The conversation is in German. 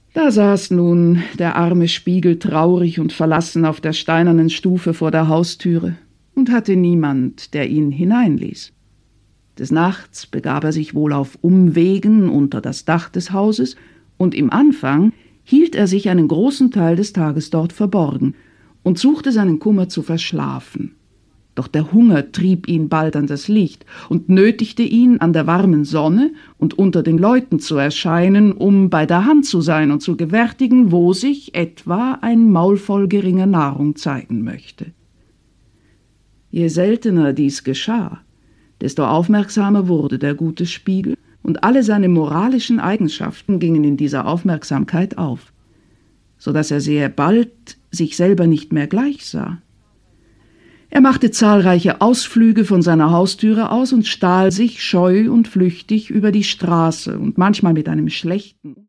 Da saß nun der arme Spiegel traurig und verlassen auf der steinernen Stufe vor der Haustüre und hatte niemand, der ihn hineinließ. Des Nachts begab er sich wohl auf Umwegen unter das Dach des Hauses, und im Anfang hielt er sich einen großen Teil des Tages dort verborgen und suchte seinen Kummer zu verschlafen. Doch der Hunger trieb ihn bald an das Licht und nötigte ihn, an der warmen Sonne und unter den Leuten zu erscheinen, um bei der Hand zu sein und zu gewärtigen, wo sich etwa ein Maulvoll geringer Nahrung zeigen möchte. Je seltener dies geschah, desto aufmerksamer wurde der gute Spiegel, und alle seine moralischen Eigenschaften gingen in dieser Aufmerksamkeit auf, so dass er sehr bald sich selber nicht mehr gleich sah. Er machte zahlreiche Ausflüge von seiner Haustüre aus und stahl sich scheu und flüchtig über die Straße und manchmal mit einem schlechten